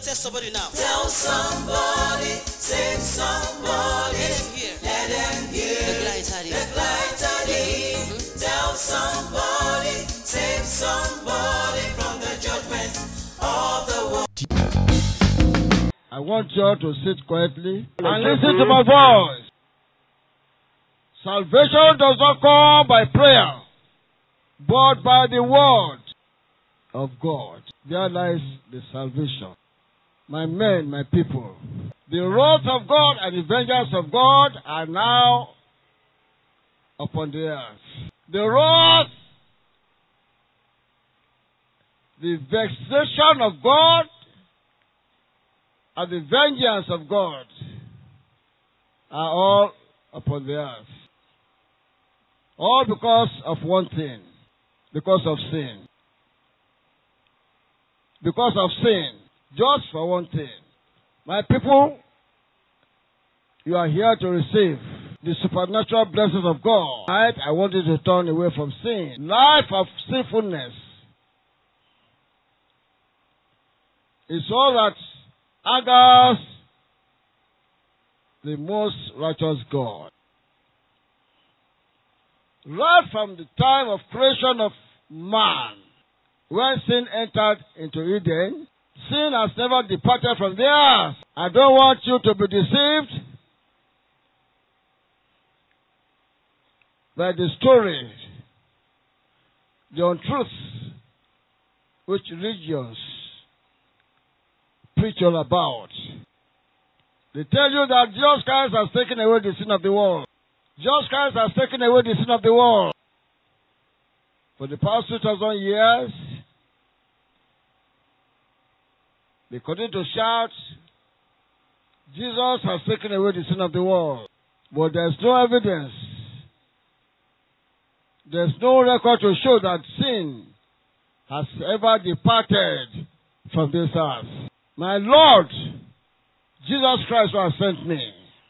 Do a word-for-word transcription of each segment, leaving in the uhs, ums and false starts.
tell somebody now. Tell somebody, save somebody. Let them hear. Let them hear. The Gleitadi. The Gleitadi. Mm-hmm. Tell somebody, save somebody from the judgment of the world. I want you all to sit quietly and listen to my voice. Salvation does not come by prayer, but by the word of God. There lies the salvation. My men, my people, the wrath of God and the vengeance of God are now upon the earth. The wrath, the vexation of God, and the vengeance of God are all upon the earth. All because of one thing. Because of sin. Because of sin. Just for one thing. My people, you are here to receive the supernatural blessings of God. Tonight, I want you to turn away from sin. Life of sinfulness is all that angers the most righteous God. Right from the time of creation of man, when sin entered into Eden, sin has never departed from the earth. I don't want you to be deceived by the story, the untruths which religions preach all about. They tell you that Jesus Christ has taken away the sin of the world. Jesus Christ has taken away the sin of the world. For the past two thousand years, they continue to shout, Jesus has taken away the sin of the world. But there's no evidence. There's no record to show that sin has ever departed from this earth. My Lord, Jesus Christ, who has sent me,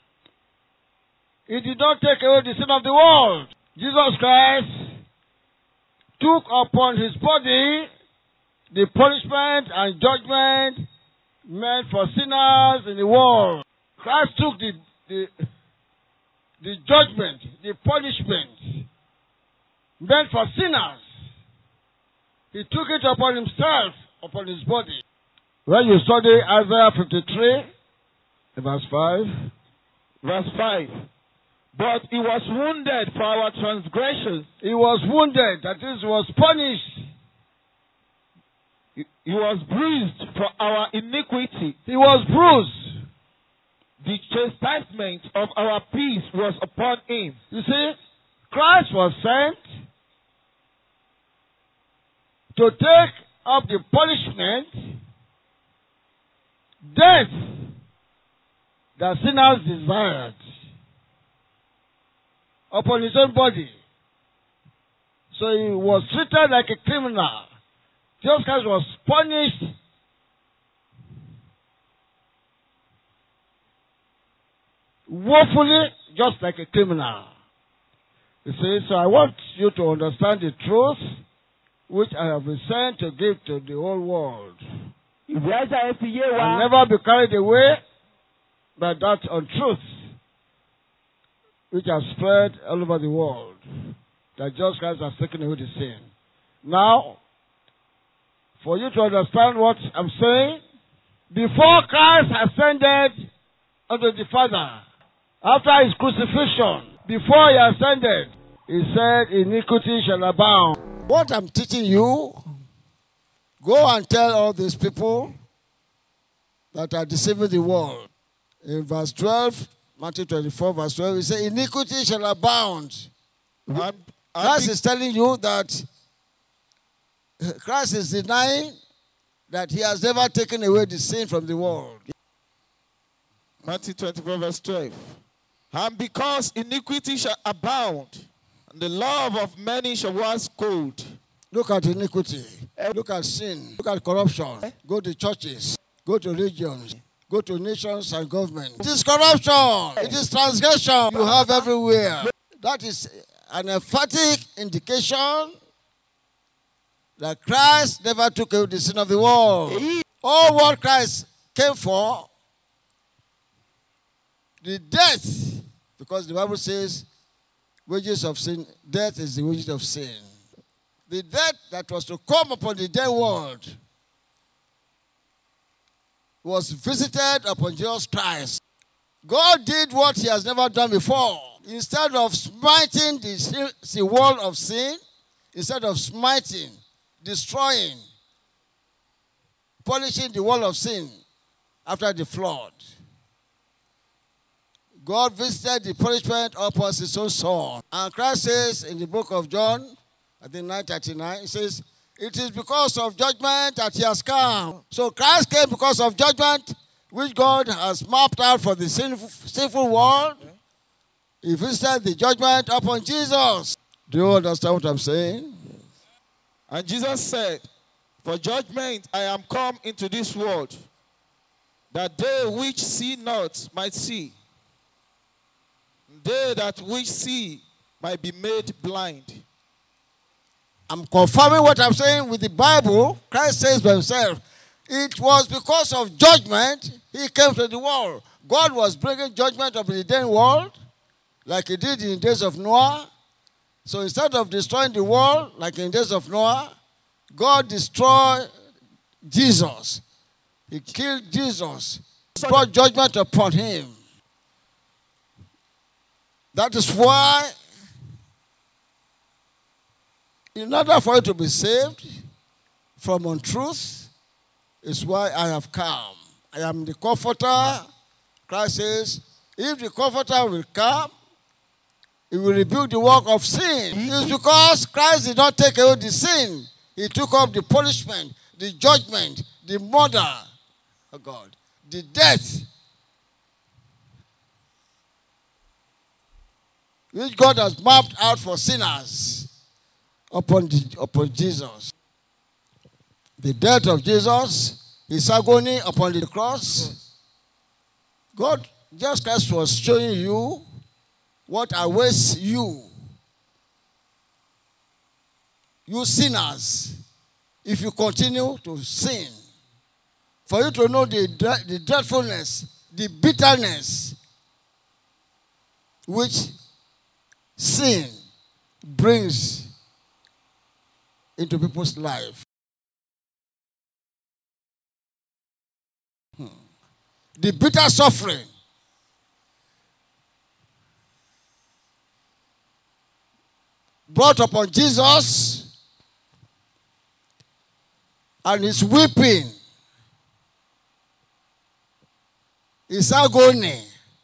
He did not take away the sin of the world. Jesus Christ took upon His body the punishment and judgment meant for sinners in the world. Christ took the, the, the judgment, the punishment meant for sinners. He took it upon Himself, upon His body. When you study Isaiah fifty-three, verse five. Verse five. But He was wounded for our transgressions. He was wounded, that is, He was punished. He, he was bruised for our iniquity. He was bruised. The chastisement of our peace was upon Him. You see, Christ was sent to take up the punishment, death, that sinners desired upon His own body. So He was treated like a criminal. Jesus Christ was punished woefully, just like a criminal. You see, so I want you to understand the truth which I have been sent to give to the whole world. And never be carried away by that untruth which has spread all over the world, that Jesus Christ has taken away the sin. Now, for you to understand what I'm saying, before Christ ascended unto the Father, after His crucifixion, before He ascended, He said, iniquity shall abound. What I'm teaching you, go and tell all these people that are deceiving the world. In verse twelve, Matthew twenty-four, verse twelve, He says, iniquity shall abound. And, and Christ is telling you that Christ is denying that He has never taken away the sin from the world. Matthew twenty-four, verse twelve. And because iniquity shall abound, and the love of many shall wax cold. Look at iniquity. Look at sin. Look at corruption. Go to churches. Go to regions. Go to nations and governments. It is corruption. It is transgression you have everywhere. That is an emphatic indication that Christ never took away the sin of the world. All what Christ came for, the death, because the Bible says, wages of sin, death is the wages of sin. The death that was to come upon the dead world was visited upon Jesus Christ. God did what he has never done before. Instead of smiting the, the world of sin, instead of smiting, destroying, punishing the world of sin after the flood, God visited the punishment upon his own son. And Christ says in the book of John, I think nine thirty-nine, he says, it is because of judgment that he has come. So Christ came because of judgment which God has mapped out for the sinful, sinful world. He visited the judgment upon Jesus. Do you understand what I'm saying? And Jesus said, for judgment I am come into this world, that they which see not might see, they that which see might be made blind. I'm confirming what I'm saying with the Bible. Christ says by himself, it was because of judgment he came to the world. God was bringing judgment upon the dead world, like he did in the days of Noah. So instead of destroying the world, like in the days of Noah, God destroyed Jesus. He killed Jesus, brought judgment upon him. That is why, in order for you to be saved from untruth, is why I have come. I am the comforter. Christ says, if the comforter will come, he will rebuke the work of sin. It's because Christ did not take away the sin. He took up the punishment, the judgment, the murder, oh God, the death, which God has mapped out for sinners upon, the, upon Jesus. The death of Jesus, his agony upon the cross. God, Jesus Christ was showing you what awaits you, you sinners, if you continue to sin. For you to know the, the dreadfulness, the bitterness which sin brings into people's life. Hmm. The bitter suffering. Brought upon Jesus, and his weeping, his agony,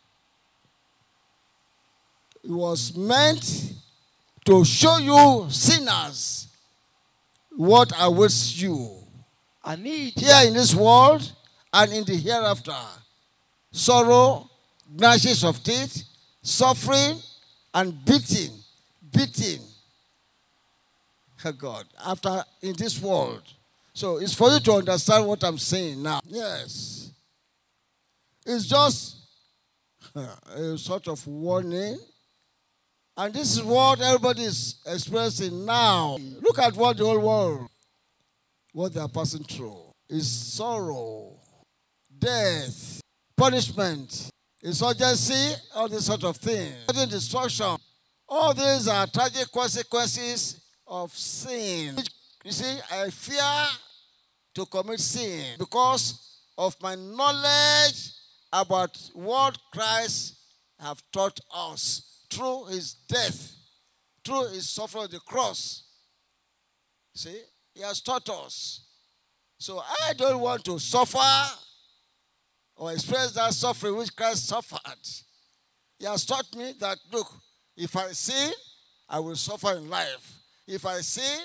it was meant to show you sinners what awaits you I need here in this world and in the hereafter. Sorrow, gnashings of teeth, suffering, and beating, beating. Oh God, after in this world. So it's for you to understand what I'm saying now. Yes. It's just a sort of warning. And this is what everybody is experiencing now. Look at what the whole world, what they are passing through. Is sorrow, death, punishment, insurgency, all this sort of thing. Destruction. All these are tragic consequences of sin. You see, I fear to commit sin because of my knowledge about what Christ have taught us through his death, through his suffering on the cross. See, he has taught us. So I don't want to suffer or experience that suffering which Christ suffered. He has taught me that, look, if I sin, I will suffer in life. If I sin,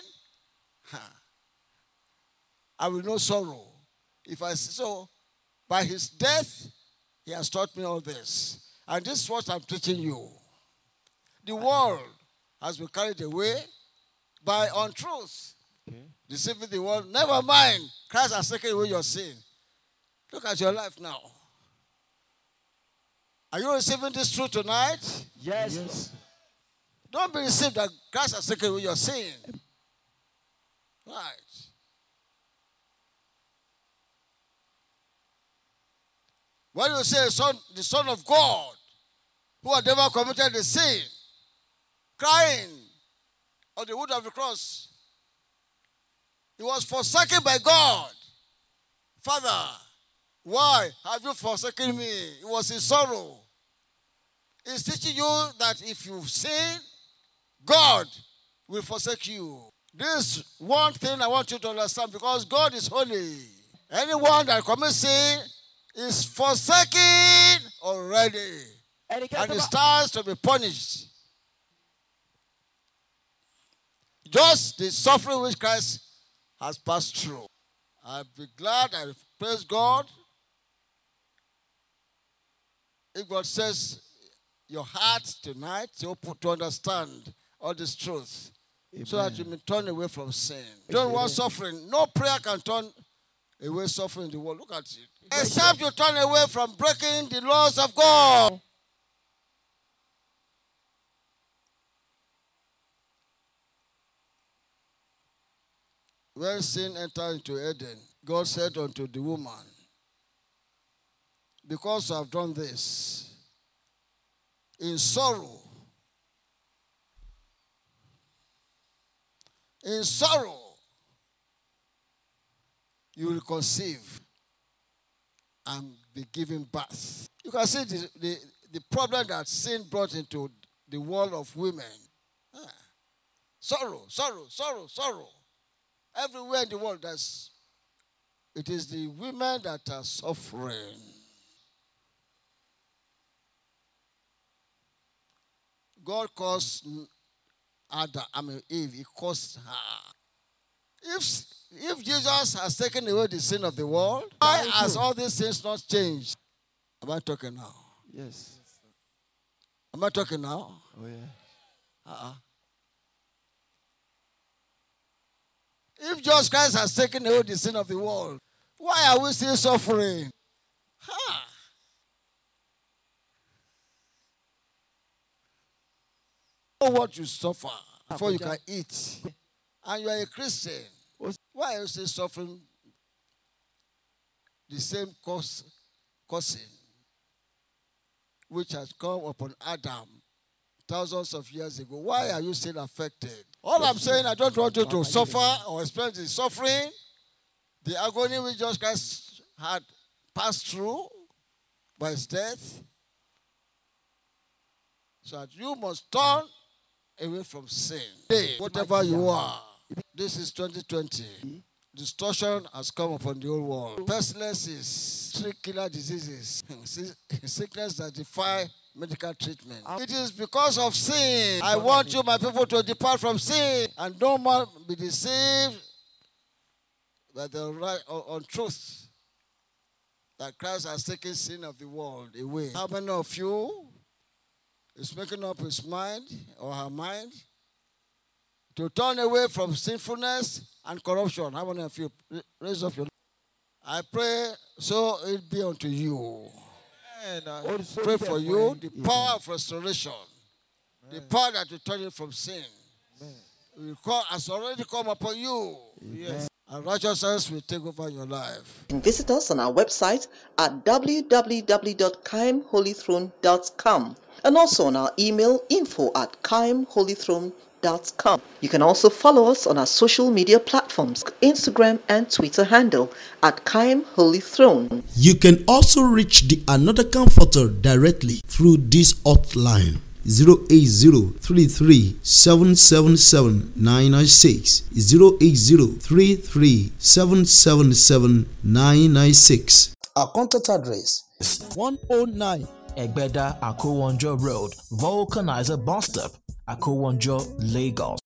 I will know sorrow. If I so, by his death, he has taught me all this. And this is what I'm teaching you. The world has been carried away by untruth. Okay. Deceiving the world. Never mind. Christ has taken away your sin. Look at your life now. Are you receiving this truth tonight? Yes. yes. Don't be deceived that Christ has taken away your sin. Right. When you say son, the Son of God, who had never committed the sin, crying on the wood of the cross, he was forsaken by God. Father, why have you forsaken me? It was in sorrow. He's teaching you that if you sin, God will forsake you. This one thing I want you to understand, because God is holy. Anyone that commits sin is forsaken already, and it starts to be punished. Just the suffering which Christ has passed through. I'll be glad, I praise God. If God says your heart tonight to, to understand all this truth, Amen. So that you may turn away from sin. You don't want suffering. No prayer can turn away suffering in the world. Look at it. Except you turn away from breaking the laws of God. When sin entered into Eden, God said unto the woman, because I have done this, in sorrow, in sorrow, you will conceive and be given birth. You can see the, the, the problem that sin brought into the world of women. Ah. Sorrow, sorrow, sorrow, sorrow. Everywhere in the world, there's, it is the women that are suffering. God caused Adam, I mean Eve, he caused her. If, if Jesus has taken away the sin of the world, why has all these things not changed? Am I talking now? Yes. Am I talking now? Oh, yeah. Uh-uh. If Jesus Christ has taken away the sin of the world, why are we still suffering? Ha! Know what you suffer before you can eat. And you are a Christian. Why are you still suffering the same cause, causing which has come upon Adam thousands of years ago? Why are you still affected? All I'm saying, I don't want you to suffer or experience the suffering, the agony which Jesus Christ had passed through by his death, so that you must turn away from sin. Whatever you are, this is twenty twenty. Distortion has come upon the whole world. Pestilences, three killer diseases, sickness that defy medical treatment. It is because of sin. I want you, my people, to depart from sin and no more be deceived by the right on truth that Christ has taken sin of the world away. How many of you is making up his mind or her mind to turn away from sinfulness and corruption? How many of you raise up your hand? I pray so it be unto you. And I pray for you the power of restoration, the power that will turn you from sin. Will come, has already come upon you. Yes. And righteousness will take over your life. You can visit us on our website at w w w dot kaim holy throne dot com and also on our email info at kaim holy throne dot com. You can also follow us on our social media platforms, Instagram and Twitter handle at Kaim Holy Throne. You can also reach the Another Comforter directly through this hotline zero eight zero three three seven seven seven nine nine six zero eight zero three three seven seven seven nine nine six. Our contact address is one oh nine Egbeda Akowonjo Road, Vulcanizer Bus Stop, Akowonjo, Lagos.